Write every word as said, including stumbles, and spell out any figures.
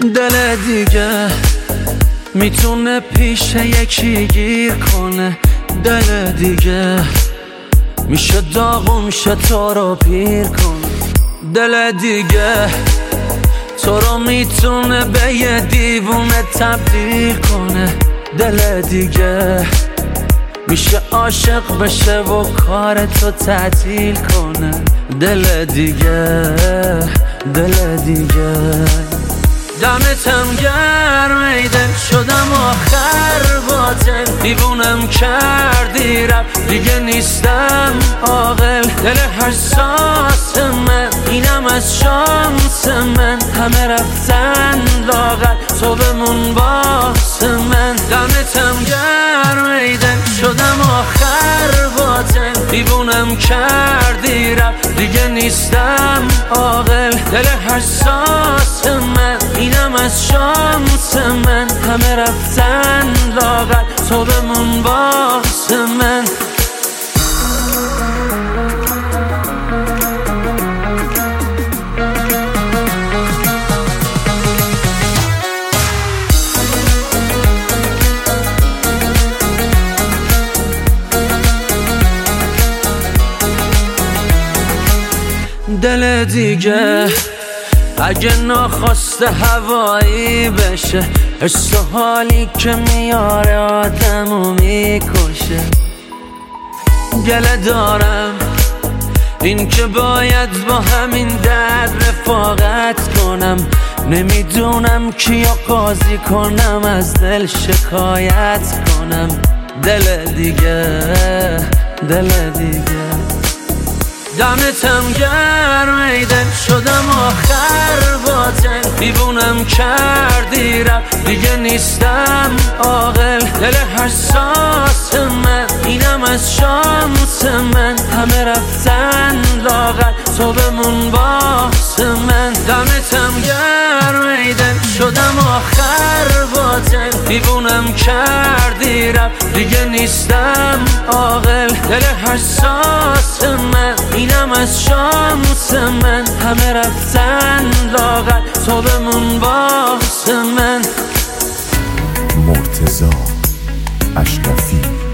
دل دیگه میتونه پیش یکی گیر کنه، دل دیگه میشه داغون شه تو رو پیر کنه، دل دیگه تو رو میتونه به یه دیوونه تبدیل کنه، دل دیگه میشه عاشق بشه و کار تو تعطیل کنه، دل دیگه دل دیگه دمتم گرم ای دل، شدم آخر باطل، دیوونم کردی رفت دیگه نیستم عاقل، دل حساس من اینم از شانس من، همه رفتن لاغر تو بمون باس من، دمتم گرم ای دل، شدم آخر باطل، دیوونم کردی رفت دیگه نیستم عاقل، دل حساس من اینم از شانس من، همه رفتن لاغر تو بمون باس من. دل دیگه اگه ناخواسته هوایی بشه، حس و حالی که میاره آدمو میکشه، گله دارم این که باید با همین درد رفاقت کنم، نمیدونم کیو قاضی کنم از دل شکایت کنم، دل دیگه دل دیگه دمتم گرم ای دل، شدم آخر باطل، دیوونم کردی رفت دیگه نیستم عاقل، دل حساس من اینم از شانس من، همه رفتن لاغر تو بمون باس من، دمتم گرم ای دل، شدم آخر باطل، دیوونم کردی رفت دیگه نیستم عاقل، دل حساس من اینم از شانس من، همه رفتن لاغر تو بمون باس من. مرتضی اشرفی